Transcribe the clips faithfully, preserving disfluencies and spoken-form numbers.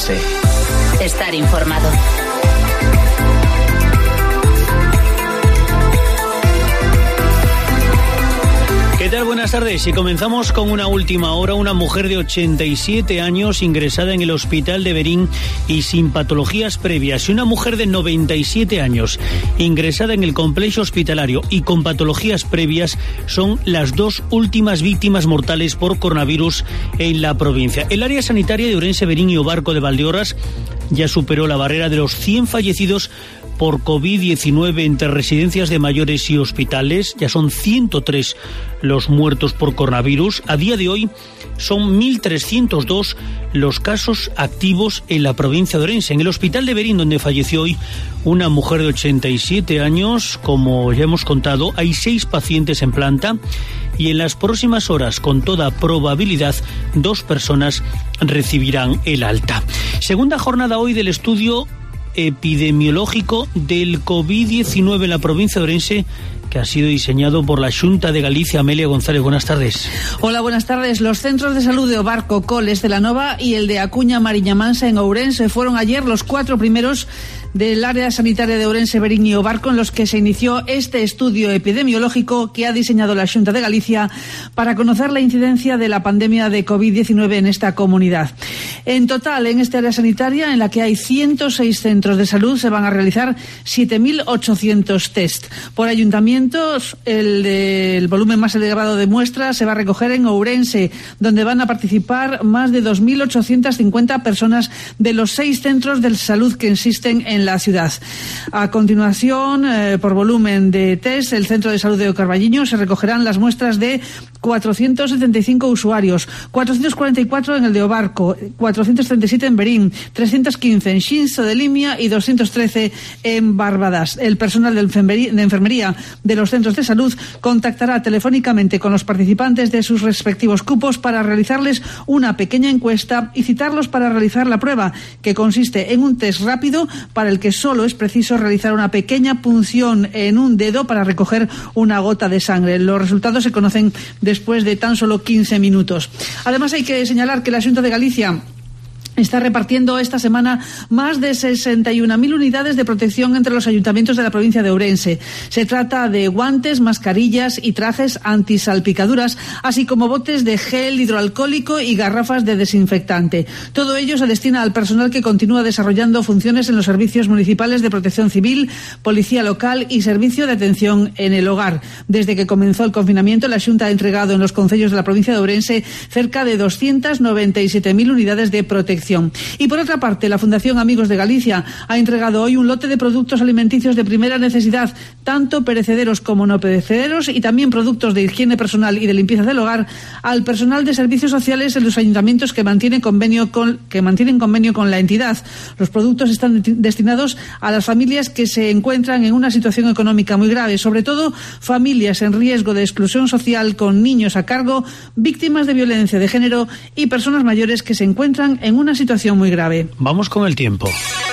Ourense. Estar informado. ¿Qué tal? Buenas tardes. Y comenzamos con una última hora. Una mujer de ochenta y siete años ingresada en el hospital de Verín y sin patologías previas. Y una mujer de noventa y siete años ingresada en el complejo hospitalario y con patologías previas son las dos últimas víctimas mortales por coronavirus en la provincia. El área sanitaria de Ourense, Verín y Obarco de Valdeorras ya superó la barrera de los cien fallecidos por COVID diecinueve entre residencias de mayores y hospitales. Ya son ciento tres los muertos por coronavirus. A día de hoy son mil trescientos dos los casos activos en la provincia de Ourense. En el hospital de Verín, donde falleció hoy una mujer de ochenta y siete años, como ya hemos contado, hay seis pacientes en planta y en las próximas horas, con toda probabilidad, dos personas recibirán el alta. Segunda jornada hoy del estudio epidemiológico del COVID diecinueve en la provincia de Ourense, que ha sido diseñado por la Xunta de Galicia. Amelia González, buenas tardes. Hola, buenas tardes. Los centros de salud de Obarco, Coles de la Nova y el de Acuña Mariña Mansa en Ourense fueron ayer los cuatro primeros del área sanitaria de Ourense, Verín y Obarco, en los que se inició este estudio epidemiológico que ha diseñado la Xunta de Galicia para conocer la incidencia de la pandemia de COVID diecinueve en esta comunidad. En total, en esta área sanitaria, en la que hay ciento seis centros de salud, se van a realizar siete mil ochocientos test. Por ayuntamientos, el, de, el volumen más elevado de muestras se va a recoger en Ourense, donde van a participar más de dos mil ochocientas cincuenta personas de los seis centros de salud que existen en la ciudad. A continuación, eh, por volumen de test, el Centro de Salud de Carballiño se recogerán las muestras de cuatrocientos setenta y cinco usuarios, cuatrocientos cuarenta y cuatro en el de Obarco, cuatrocientos treinta y siete en Verín, trescientos quince en Xinzo de Limia y doscientos trece en Barbadas. El personal de enfermería, de enfermería de los centros de salud contactará telefónicamente con los participantes de sus respectivos cupos para realizarles una pequeña encuesta y citarlos para realizar la prueba, que consiste en un test rápido para el que solo es preciso realizar una pequeña punción en un dedo para recoger una gota de sangre. Los resultados se conocen después de tan solo quince minutos. Además, hay que señalar que la Xunta de Galicia está repartiendo esta semana más de sesenta y una mil unidades de protección entre los ayuntamientos de la provincia de Ourense. Se trata de guantes, mascarillas y trajes antisalpicaduras, así como botes de gel hidroalcohólico y garrafas de desinfectante. Todo ello se destina al personal que continúa desarrollando funciones en los servicios municipales de protección civil, policía local y servicio de atención en el hogar. Desde que comenzó el confinamiento, la Xunta ha entregado en los concellos de la provincia de Ourense cerca de doscientas noventa y siete mil unidades de protección. Y por otra parte, la Fundación Amigos de Galicia ha entregado hoy un lote de productos alimenticios de primera necesidad, tanto perecederos como no perecederos, y también productos de higiene personal y de limpieza del hogar, al personal de servicios sociales en los ayuntamientos que mantienen convenio con, que mantienen convenio con la entidad. Los productos están destinados a las familias que se encuentran en una situación económica muy grave, sobre todo familias en riesgo de exclusión social con niños a cargo, víctimas de violencia de género y personas mayores que se encuentran en una situación muy grave. Vamos con el tiempo.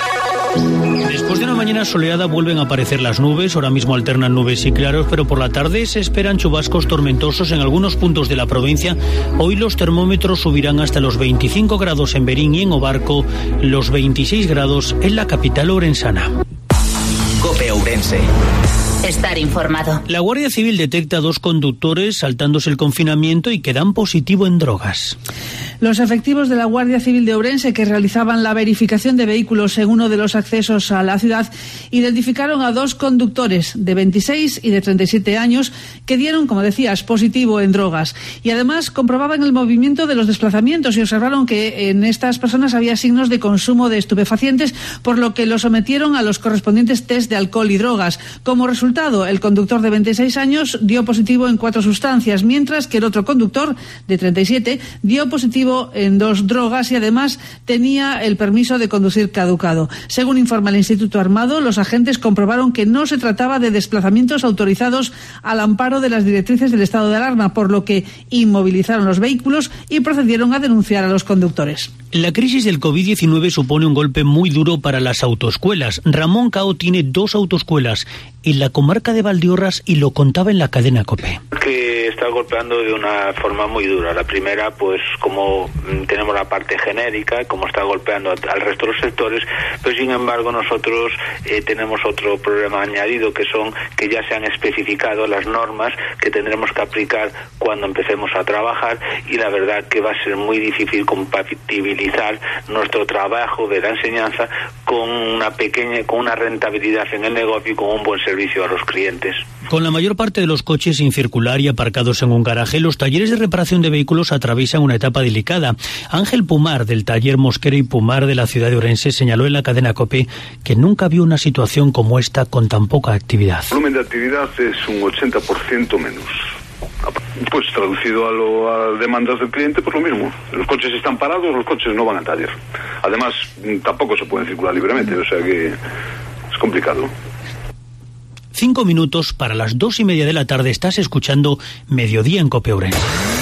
Después de una mañana soleada vuelven a aparecer las nubes. Ahora mismo alternan nubes y claros, pero por la tarde se esperan chubascos tormentosos en algunos puntos de la provincia. Hoy los termómetros subirán hasta los veinticinco grados en Verín y en Obarco, los veintiséis grados en la capital orensana. COPE Ourense. Estar informado. La Guardia Civil detecta a dos conductores saltándose el confinamiento y que dan positivo en drogas. Los efectivos de la Guardia Civil de Ourense, que realizaban la verificación de vehículos en uno de los accesos a la ciudad, identificaron a dos conductores de veintiséis y de treinta y siete años que dieron, como decías, positivo en drogas. Y además comprobaban el movimiento de los desplazamientos y observaron que en estas personas había signos de consumo de estupefacientes, por lo que los sometieron a los correspondientes test de alcohol y drogas. Como resultado, el conductor de veintiséis años dio positivo en cuatro sustancias, mientras que el otro conductor de treinta y siete dio positivo en dos drogas y además tenía el permiso de conducir caducado. Según informa el Instituto Armado, los agentes comprobaron que no se trataba de desplazamientos autorizados al amparo de las directrices del estado de alarma, por lo que inmovilizaron los vehículos y procedieron a denunciar a los conductores. La crisis del COVID diecinueve supone un golpe muy duro para las autoescuelas. Ramón Cao tiene dos autoescuelas en la comarca de Valdeorras y lo contaba en la cadena COPE. Que está golpeando de una forma muy dura. La primera, pues como luego tenemos la parte genérica, como está golpeando al resto de los sectores, pero sin embargo nosotros eh, tenemos otro problema añadido, que son que ya se han especificado las normas que tendremos que aplicar cuando empecemos a trabajar, y la verdad que va a ser muy difícil compatibilizar nuestro trabajo de la enseñanza con una pequeña, con una rentabilidad en el negocio y con un buen servicio a los clientes. Con la mayor parte de los coches sin circular y aparcados en un garaje, los talleres de reparación de vehículos atraviesan una etapa delicada. Ángel Pumar, del taller Mosquera y Pumar de la ciudad de Ourense, señaló en la cadena COPE que nunca vio una situación como esta con tan poca actividad. El volumen de actividad es un ochenta por ciento menos. Pues traducido a, lo, a demandas del cliente, pues lo mismo. Los coches están parados, los coches no van al taller. Además, tampoco se pueden circular libremente, o sea que es complicado. Cinco minutos para las dos y media de la tarde. Estás escuchando Mediodía en COPE Ourense.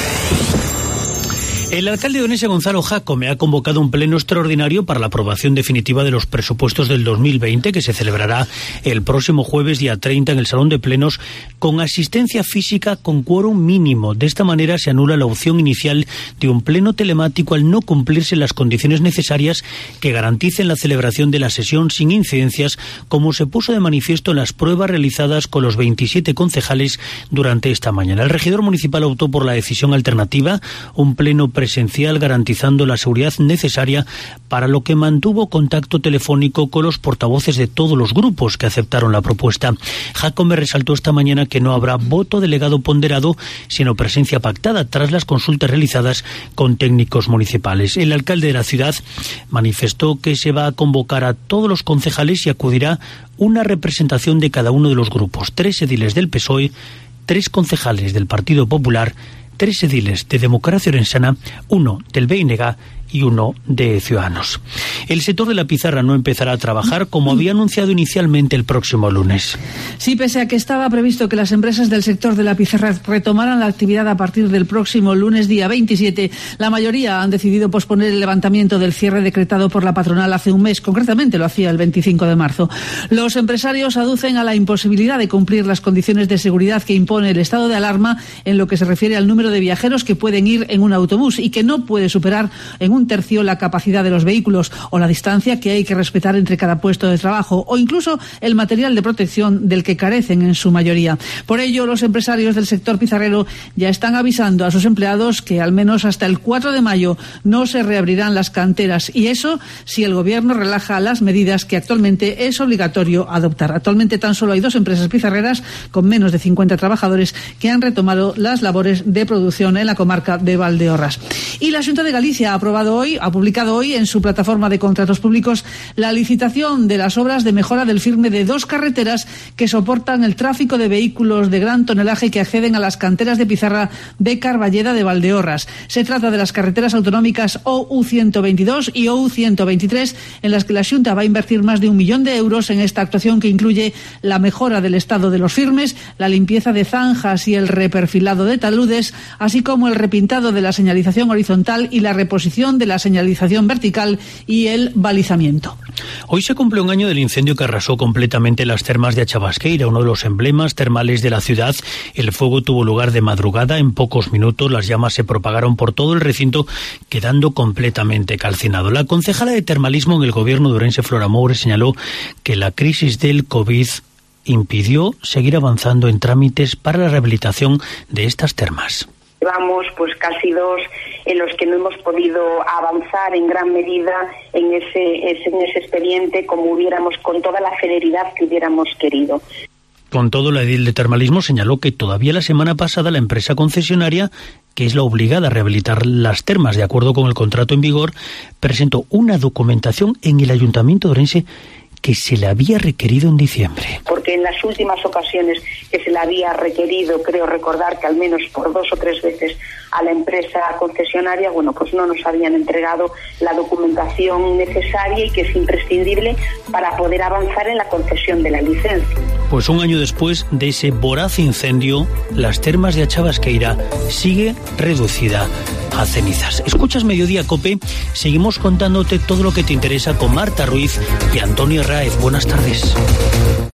El alcalde de Ourense, Gonzalo Jácome, ha convocado un pleno extraordinario para la aprobación definitiva de los presupuestos del dos mil veinte, que se celebrará el próximo jueves, día treinta, en el Salón de Plenos, con asistencia física con quórum mínimo. De esta manera se anula la opción inicial de un pleno telemático al no cumplirse las condiciones necesarias que garanticen la celebración de la sesión sin incidencias, como se puso de manifiesto en las pruebas realizadas con los veintisiete concejales durante esta mañana. El regidor municipal optó por la decisión alternativa, un pleno presencial garantizando la seguridad necesaria, para lo que mantuvo contacto telefónico con los portavoces de todos los grupos que aceptaron la propuesta. Jácome resaltó esta mañana que no habrá voto delegado ponderado, sino presencia pactada tras las consultas realizadas con técnicos municipales. El alcalde de la ciudad manifestó que se va a convocar a todos los concejales y acudirá una representación de cada uno de los grupos: tres ediles del P S O E, tres concejales del Partido Popular, tres ediles de Democracia Orensana, uno del B N G y uno de Ciudadanos. El sector de la pizarra no empezará a trabajar como había anunciado inicialmente el próximo lunes. Sí, pese a que estaba previsto que las empresas del sector de la pizarra retomaran la actividad a partir del próximo lunes día veintisiete, la mayoría han decidido posponer el levantamiento del cierre decretado por la patronal hace un mes, concretamente lo hacía el veinticinco de marzo. Los empresarios aducen a la imposibilidad de cumplir las condiciones de seguridad que impone el estado de alarma en lo que se refiere al número de viajeros que pueden ir en un autobús y que no puede superar en un tercio la capacidad de los vehículos, o la distancia que hay que respetar entre cada puesto de trabajo, o incluso el material de protección del que carecen en su mayoría. Por ello, los empresarios del sector pizarrero ya están avisando a sus empleados que al menos hasta el cuatro de mayo no se reabrirán las canteras, y eso si el gobierno relaja las medidas que actualmente es obligatorio adoptar. Actualmente tan solo hay dos empresas pizarreras con menos de cincuenta trabajadores que han retomado las labores de producción en la comarca de Valdeorras. Y la Xunta de Galicia ha aprobado hoy, ha publicado hoy en su plataforma de contratos públicos la licitación de las obras de mejora del firme de dos carreteras que soportan el tráfico de vehículos de gran tonelaje que acceden a las canteras de pizarra de Carballeda de Valdeorras. Se trata de las carreteras autonómicas O U ciento veintidós y O U ciento veintitrés, en las que la Xunta va a invertir más de un millón de euros en esta actuación, que incluye la mejora del estado de los firmes, la limpieza de zanjas y el reperfilado de taludes, así como el repintado de la señalización horizontal y la reposición de la señalización vertical y el balizamiento. Hoy se cumple un año del incendio que arrasó completamente las termas de Achabasqueira, uno de los emblemas termales de la ciudad. El fuego tuvo lugar de madrugada. En pocos minutos las llamas se propagaron por todo el recinto, quedando completamente calcinado. La concejala de termalismo en el gobierno de Ourense, Flora Moure, señaló que la crisis del COVID impidió seguir avanzando en trámites para la rehabilitación de estas termas. Llevamos pues casi dos en los que no hemos podido avanzar en gran medida en ese, en ese expediente como hubiéramos, con toda la celeridad que hubiéramos querido. Con todo, la edil de termalismo señaló que todavía la semana pasada la empresa concesionaria, que es la obligada a rehabilitar las termas de acuerdo con el contrato en vigor, presentó una documentación en el Ayuntamiento de Ourense que se le había requerido en diciembre. Porque en las últimas ocasiones que se le había requerido, creo recordar que al menos por dos o tres veces a la empresa concesionaria, bueno, pues no nos habían entregado la documentación necesaria y que es imprescindible para poder avanzar en la concesión de la licencia. Pues un año después de ese voraz incendio, las termas de Achabasqueira sigue reducida a cenizas. Escuchas Mediodía COPE, seguimos contándote todo lo que te interesa con Marta Ruiz y Antonio Raez. Buenas tardes.